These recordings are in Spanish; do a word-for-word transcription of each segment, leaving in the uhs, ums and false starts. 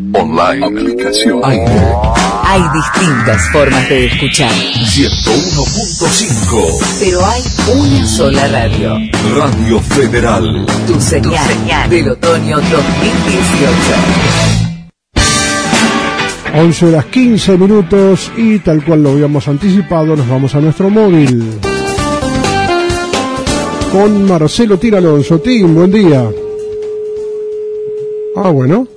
online, aplicación, aire. Hay distintas formas de escuchar. ciento uno punto cinco. Pero hay una sola radio. Radio Federal. Tu señal, tu señal del otoño dos mil dieciocho. once horas quince minutos y tal cual lo habíamos anticipado, nos vamos a nuestro móvil. Con Marcelo Tir Alonso. Tim, buen día. Ah, bueno.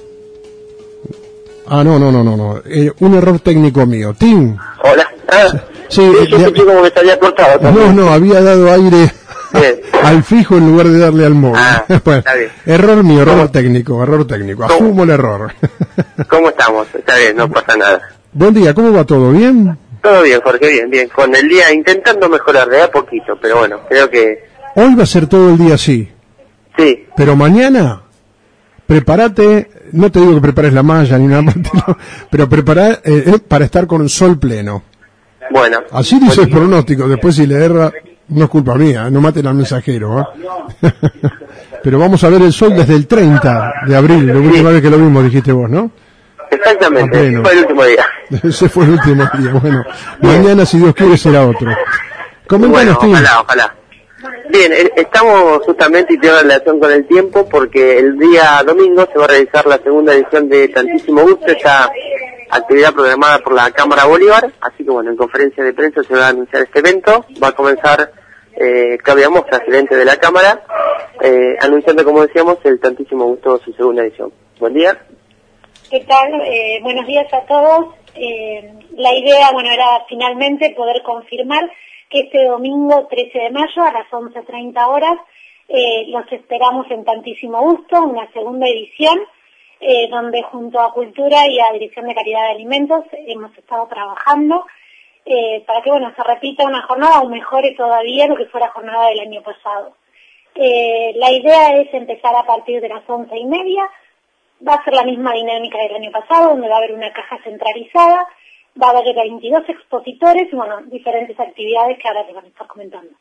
Ah, no, no, no, no, no. Eh, un error técnico mío. Tim. Hola. Ah, sí, sí, yo ya, escuché como que se había cortado también. No, no, había dado aire Bien. al fijo en lugar de darle al móvil. Ah, bueno, está bien. error mío, error ¿Cómo? técnico, error técnico. ¿Cómo? Asumo el error. ¿Cómo estamos? Está bien, no pasa nada. Buen día, ¿cómo va todo? ¿Bien? Todo bien, Jorge, bien, bien. Con el día intentando mejorar de a poquito, pero bueno, creo que Hoy va a ser todo el día así. sí. Pero mañana, prepárate, no te digo que prepares la malla ni nada, no, pero prepara eh, eh, para estar con sol pleno. Bueno. Así dice el Bueno, pronóstico, después si le erra, no es culpa mía, no maten al mensajero. ¿eh? Pero vamos a ver el sol desde el treinta de abril, la última vez que lo vimos, dijiste vos, ¿no? A exactamente, pleno. fue el último día. Ese fue el último día, bueno, mañana si Dios quiere será otro. Comentanos, Bueno, Tim. ojalá, ojalá. Bien, eh, estamos justamente y tiene relación con el tiempo porque el día domingo se va a realizar la segunda edición de Tantísimo Gusto, esta actividad programada por la Cámara Bolívar, así que bueno, en conferencia de prensa se va a anunciar este evento, va a comenzar eh, Claudia Mosca, gerente de la Cámara, eh, anunciando, como decíamos, el Tantísimo Gusto, su segunda edición. Buen día. ¿Qué tal? Eh, buenos días a todos. Eh, la idea, bueno, era finalmente poder confirmar que este domingo trece de mayo a las once treinta horas eh, los esperamos en Tantísimo Gusto, una segunda edición, eh, donde junto a Cultura y a Dirección de Calidad de Alimentos hemos estado trabajando eh, para que, bueno, se repita una jornada o mejore todavía lo que fue la jornada del año pasado. Eh, la idea es empezar a partir de las once y media. Va a ser la misma dinámica del año pasado, donde va a haber una caja centralizada, va a haber veintidós expositores y, bueno, diferentes actividades que ahora te van a estar comentando.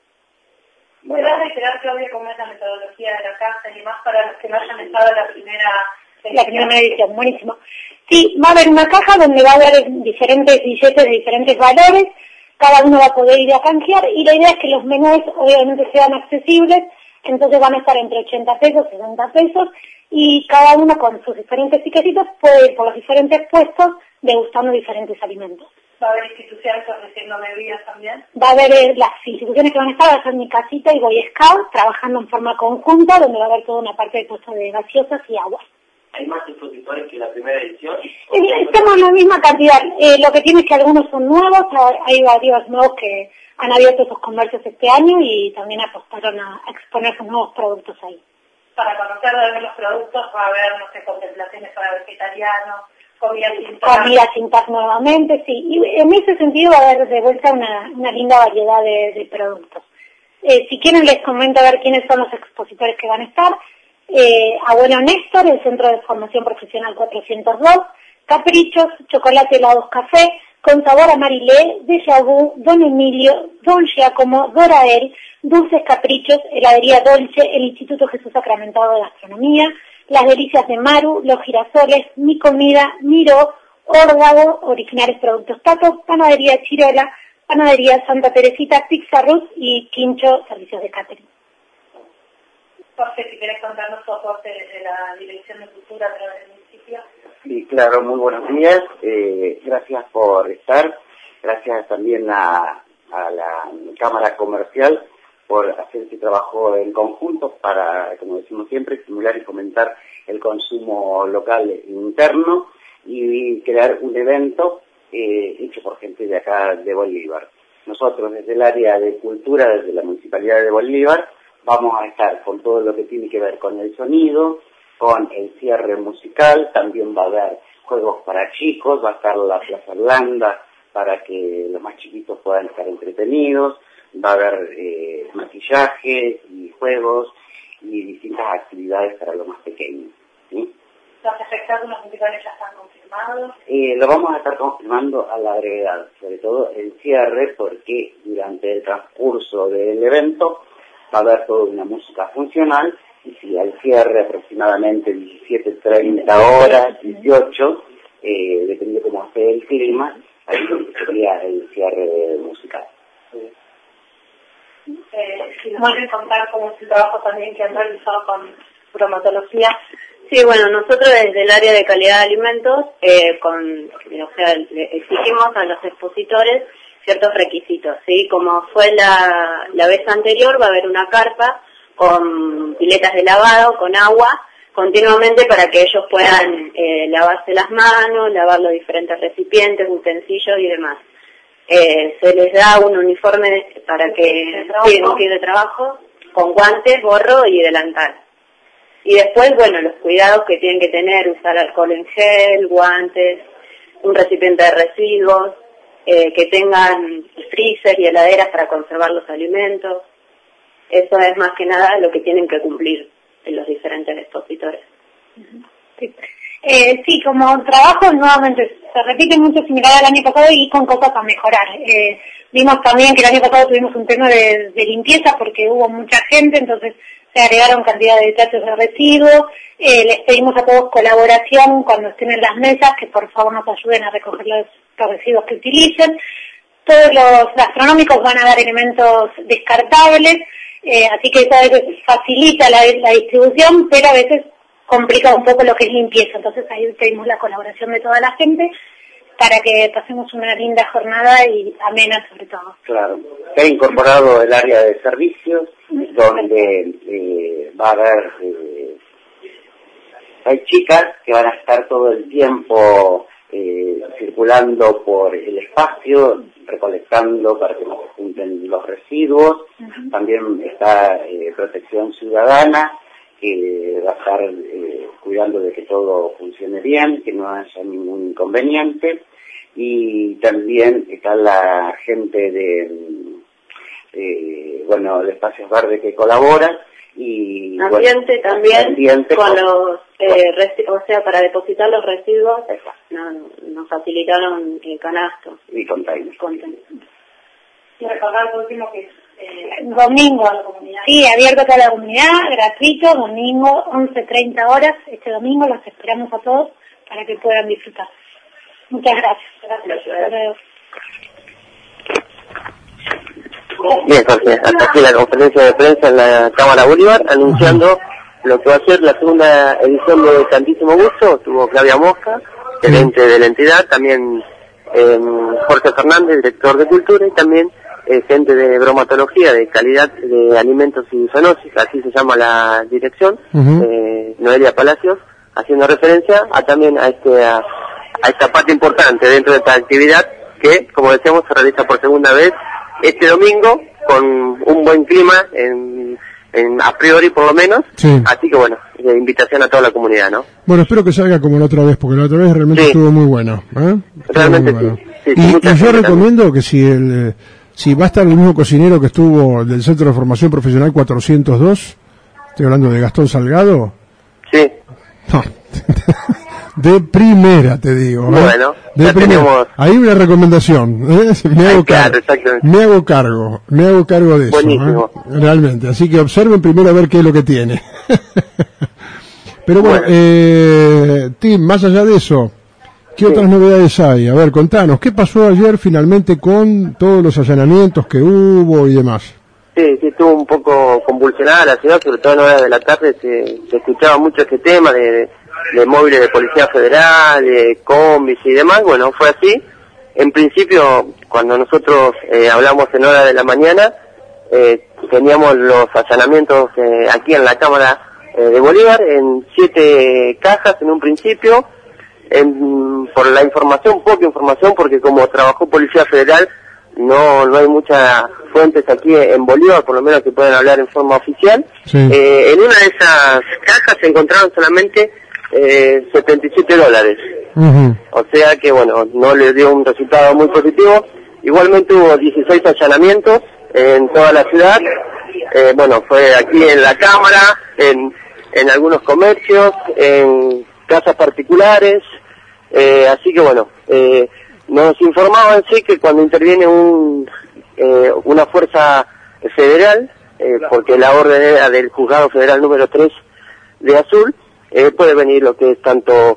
¿Puedes reiterar, Claudia, cómo es la metodología de la casa y demás para los que no hayan estado en la primera edición? La primera edición, buenísimo. Sí, va a haber una caja donde va a haber diferentes billetes de diferentes valores, cada uno va a poder ir a canjear y la idea es que los menús obviamente sean accesibles, entonces van a estar entre ochenta pesos, sesenta pesos, y cada uno con sus diferentes tiquetitos puede ir por los diferentes puestos degustando diferentes alimentos. ¿Va a haber instituciones ofreciendo bebidas también? Va a haber eh, las instituciones que van a estar, va a ser Mi Casita y Boy Scout, trabajando en forma conjunta, donde va a haber toda una parte de puestos de gaseosas y agua. ¿Hay más expositores que la primera edición? Eh, Estamos en la misma cantidad, eh, lo que tiene es que algunos son nuevos, hay varios nuevos que han abierto sus comercios este año y también apostaron a exponer sus nuevos productos ahí. Para conocer de los productos va a haber, no sé, contemplaciones para vegetarianos, comida sin tar. Comida sin tar nuevamente, sí. Y en ese sentido va a haber de vuelta una, una linda variedad de, de productos. Eh, si quieren les comento a ver quiénes son los expositores que van a estar. Eh, Abuelo Néstor, el Centro de Formación Profesional cuatrocientos dos, Caprichos, Chocolate Helados Café, Con Sabor a Marilé, Déjà Vu, Don Emilio, Don Giacomo, Dorael, Dulces Caprichos, Heladería Dolce, el Instituto Jesús Sacramentado de Gastronomía, Las Delicias de Maru, Los Girasoles, Mi Comida, Miró, Órdago, Originales Productos Tato, Panadería Chirola, Panadería Santa Teresita, Pizza Ruth y Quincho, Servicios de Catering. Jorge, si querés contarnos su aporte desde la Dirección de Cultura a través del municipio. Sí, claro, muy buenos días. Eh, gracias por estar. Gracias también a, a la Cámara Comercial por hacer este trabajo en conjunto para, como decimos siempre, estimular y fomentar el consumo local interno y crear un evento eh, hecho por gente de acá de Bolívar. Nosotros desde el área de cultura, desde la Municipalidad de Bolívar, vamos a estar con todo lo que tiene que ver con el sonido, con el cierre musical, también va a haber juegos para chicos, va a estar la Plaza Blanda para que los más chiquitos puedan estar entretenidos, va a haber eh, maquillaje y juegos y distintas actividades para los más pequeños, ¿sí? ¿Los espectáculos musicales ya están confirmados? Eh, lo vamos a estar confirmando a la brevedad, sobre todo el cierre, porque durante el transcurso del evento va a haber toda una música funcional, y si al cierre aproximadamente diecisiete treinta horas, dieciocho, eh, dependiendo cómo esté el clima, ahí sería el cierre musical. Eh, si nos pueden contar cómo es el trabajo también que han realizado con bromatología. Sí, bueno, nosotros desde el área de calidad de alimentos, eh, con, o sea, le exigimos a los expositores ciertos requisitos, ¿sí? Como fue la, la vez anterior, va a haber una carpa con piletas de lavado, con agua, continuamente para que ellos puedan eh, lavarse las manos, lavar los diferentes recipientes, utensilios y demás. Eh, se les da un uniforme para que, sí, un kit de trabajo, con guantes, gorro y delantal. Y después, bueno, los cuidados que tienen que tener, usar alcohol en gel, guantes, un recipiente de residuos, eh, que tengan freezer y heladeras para conservar los alimentos. Eso es más que nada lo que tienen que cumplir en los diferentes expositores. Sí. Eh, sí, como trabajo nuevamente se repite mucho similar al año pasado y con cosas a mejorar. Eh, vimos también que el año pasado tuvimos un tema de, de limpieza porque hubo mucha gente, entonces se agregaron cantidad de tachos de residuos. Eh, les pedimos a todos colaboración cuando estén en las mesas, que por favor nos ayuden a recoger los, los residuos que utilicen. Todos los gastronómicos van a dar elementos descartables, eh, así que eso a veces facilita la, la distribución, pero a veces complica un poco lo que es limpieza. Entonces ahí pedimos la colaboración de toda la gente para que pasemos una linda jornada y amena sobre todo. Claro. Se ha incorporado el área de servicios, donde eh, va a haber, eh, hay chicas que van a estar todo el tiempo eh, circulando por el espacio, recolectando para que no se junten los residuos. Uh-huh. También está eh, protección ciudadana, que va a estar eh, cuidando de que todo funcione bien, que no haya ningún inconveniente. Y también está la gente de, eh, bueno, de Espacios Verdes que colabora. Y ambiente bueno, también, ambiente con, con los, eh, resi- o sea, para depositar los residuos, no, nos facilitaron el canasto. Y containers. Y recordar por último que Eh, domingo a la comunidad. Sí, abierto a toda la comunidad, gratuito, domingo, once treinta horas, este domingo los esperamos a todos para que puedan disfrutar. Muchas gracias. Gracias. Gracias. Bien, Jorge, hasta aquí la conferencia de prensa en la Cámara Bolívar, anunciando lo que va a ser la segunda edición de Tantísimo Gusto. Estuvo Claudia Mosca, gerente de la entidad, también eh, Jorge Fernández, director de Cultura, y también Eh, gente de bromatología, de calidad de alimentos y zoonosis, así se llama la dirección, uh-huh. eh, Noelia Palacios, haciendo referencia a también a este a, a esta parte importante dentro de esta actividad que, como decíamos, se realiza por segunda vez este domingo con un buen clima en, en a priori por lo menos, sí. Así que bueno, de invitación a toda la comunidad, ¿no? Bueno, espero que salga como la otra vez, porque la otra vez realmente sí. Estuvo muy bueno, ¿eh? Estuvo realmente muy bueno. Sí, sí, y, y yo recomiendo también que si el Si va a estar el mismo cocinero que estuvo del Centro de Formación Profesional cuatrocientos dos, estoy hablando de Gastón Salgado. Sí. No. De primera, te digo. ¿eh? Bueno, de primera. Tenemos... Ahí una recomendación. ¿eh? Me, hago claro, cargo, me hago cargo. Me hago cargo de Buenísimo. eso. ¿eh? Realmente. Así que observen primero a ver qué es lo que tiene. Pero bueno, bueno. Eh, Tim, más allá de eso, ¿qué sí. otras novedades hay? A ver, contanos, ¿qué pasó ayer finalmente con todos los allanamientos que hubo y demás? Sí, sí, estuvo un poco convulsionada la ciudad, sobre todo en horas de la tarde se, se escuchaba mucho este tema de, de, de móviles de Policía Federal, de combis y demás. Bueno, fue así. En principio, cuando nosotros eh, hablamos en horas de la mañana, eh, teníamos los allanamientos eh, aquí en la Cámara eh, de Bolívar, en siete cajas en un principio. En, por la información, poca información, porque como trabajó Policía Federal, no no hay muchas fuentes aquí en Bolívar, por lo menos que pueden hablar en forma oficial. Sí. Eh, en una de esas cajas se encontraron solamente eh, setenta y siete dólares. Uh-huh. O sea que, bueno, no le dio un resultado muy positivo. Igualmente hubo dieciséis allanamientos en toda la ciudad. Eh, bueno, fue aquí en la Cámara, en, en algunos comercios, en casas particulares, eh, así que bueno, eh, nos informaban sí que cuando interviene un eh, una fuerza federal, eh, porque la orden era del Juzgado Federal número tres de Azul, eh, puede venir lo que es tanto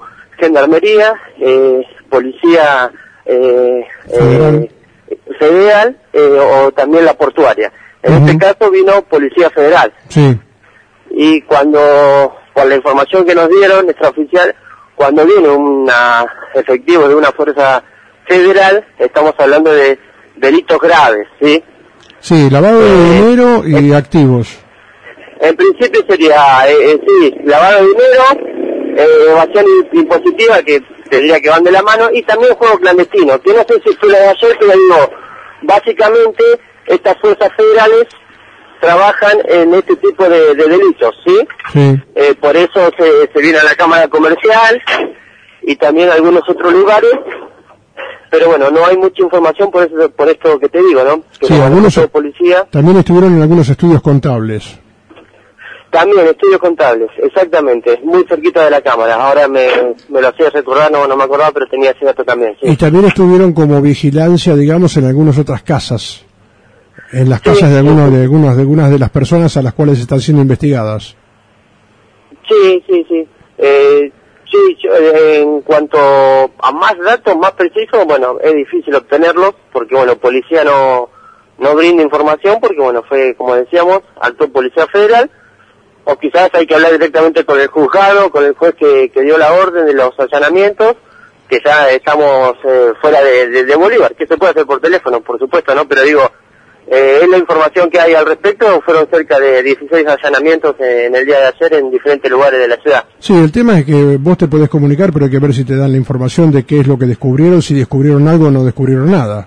Gendarmería, eh, Policía eh, Federal, eh, federal eh, o también la portuaria. En uh-huh. este caso vino Policía Federal. Sí. Y cuando, por la información que nos dieron, nuestra oficial, cuando viene un efectivo de una fuerza federal, estamos hablando de delitos graves, ¿sí? Sí, lavado de Eh, dinero y eh, activos. En principio sería, eh, eh, sí, lavado de dinero, eh, evasión impositiva, que tendría que van de la mano, y también juego clandestino, que no sé si fue la de ayer, pero digo, básicamente estas fuerzas federales trabajan en este tipo de, de delitos, ¿sí? Sí. Eh, por eso se, se viene a la Cámara Comercial y también a algunos otros lugares, pero bueno, no hay mucha información por eso, por esto que te digo, ¿no? Que Sí, no algunos de policía. también estuvieron en algunos estudios contables. También estudios contables, exactamente, muy cerquita de la Cámara. Ahora me, me lo hacía recordar, no, no me acordaba, pero tenía ese dato también, sí. Y también estuvieron como vigilancia, digamos, en algunas otras casas. En las Sí, casas de sí, algunos sí. de algunas de algunas de las personas a las cuales están siendo investigadas. Sí, sí, sí. Eh, sí, yo, eh, en cuanto a más datos, más precisos, bueno, es difícil obtenerlos, porque bueno, policía no, no brinda información, porque bueno, fue, como decíamos, actuó Policía Federal, o quizás hay que hablar directamente con el juzgado, con el juez que, que dio la orden de los allanamientos, que ya estamos eh, fuera de, de, de Bolívar, que se puede hacer por teléfono, por supuesto, ¿no? Pero digo, eh, es la información que hay al respecto. Fueron cerca de dieciséis allanamientos en el día de ayer en diferentes lugares de la ciudad. Sí, el tema es que vos te podés comunicar, pero hay que ver si te dan la información de qué es lo que descubrieron, si descubrieron algo o no descubrieron nada.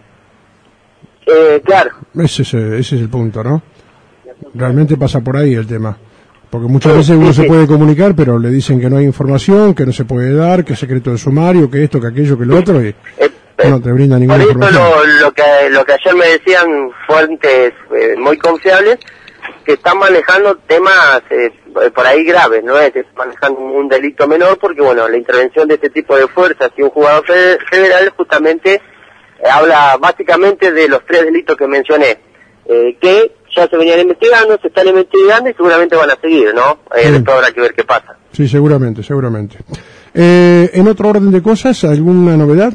Eh, claro. Ese es, ese es el punto, ¿no? Realmente pasa por ahí el tema. Porque muchas veces uno sí, se sí. puede comunicar, pero le dicen que no hay información, que no se puede dar, que es secreto de sumario, que esto, que aquello, que lo otro, y Eh, no te brinda ninguna Por eso información. lo, lo que lo que ayer me decían fuentes eh, muy confiables, que están manejando temas eh, por ahí graves, no es que están manejando un delito menor, porque bueno, la intervención de este tipo de fuerzas y un jugador fe- federal justamente eh, habla básicamente de los tres delitos que mencioné, eh, que ya se venían investigando, se están investigando y seguramente van a seguir, ¿no? Eh, Sí. Después habrá que ver qué pasa. Sí, seguramente, seguramente. Eh, en otro orden de cosas, ¿alguna novedad?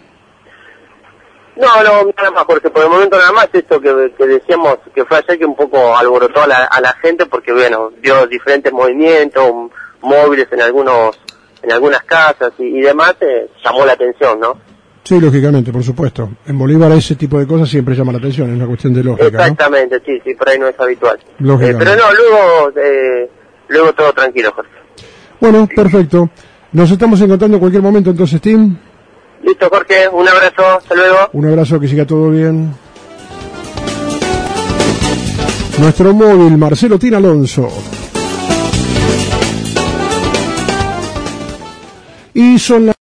No, no, nada más, porque por el momento nada más esto que, que decíamos que fue ayer, que un poco alborotó a la, a la gente, porque bueno, vio diferentes movimientos, m- móviles en algunos, en algunas casas y, y demás, eh, llamó la atención, ¿no? Sí, lógicamente, por supuesto. En Bolívar ese tipo de cosas siempre llama la atención, es una cuestión de lógica, ¿no? Exactamente, sí, sí, por ahí no es habitual. Eh, Lógicamente. pero no, luego, eh, luego todo tranquilo, Jorge. Bueno, perfecto. Nos estamos encontrando en cualquier momento entonces, Tim. Listo, Jorge, un abrazo, hasta luego. Un abrazo, que siga todo bien. Nuestro móvil, Marcelo Tin Alonso. Y son las